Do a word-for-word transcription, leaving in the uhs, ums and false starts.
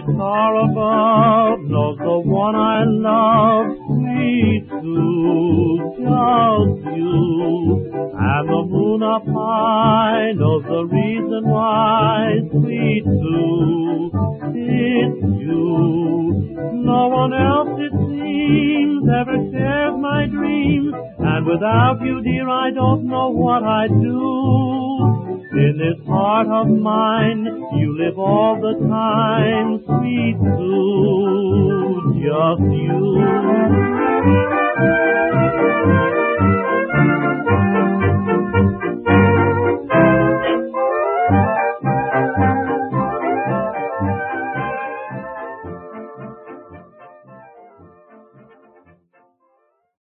star above knows the one I love, sweet Sue, just you. And the moon up high knows the reason why, sweet Sue, it's you. No one else, it seems, ever shares my dreams, and without you, dear, I don't know what I'd do. In this heart of mine, you live all the time, sweet Sue, just you.